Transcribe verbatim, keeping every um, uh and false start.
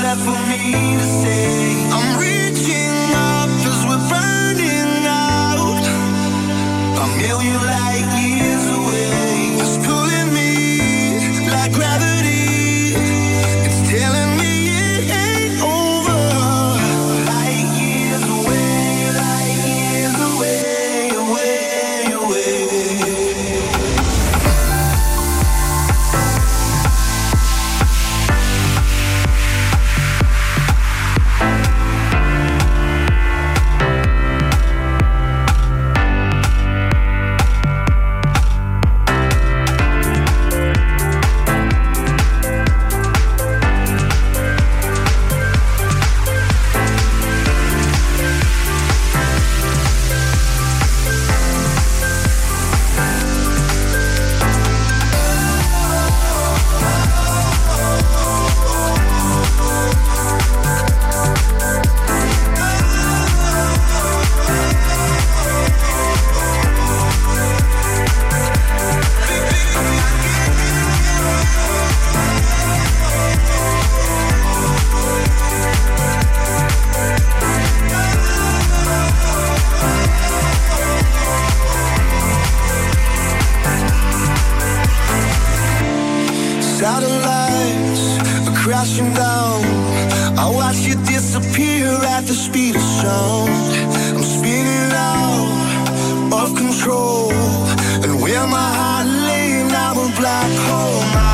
left for me to say. I'm reaching up as we're burning out, a million light years away. It's pulling me like gravity. It's telling me it ain't over. Light years away, light years away, away, away. Satellites are crashing down. I watch you disappear at the speed of sound. I'm spinning out of control, and where my heart lay now a black hole. My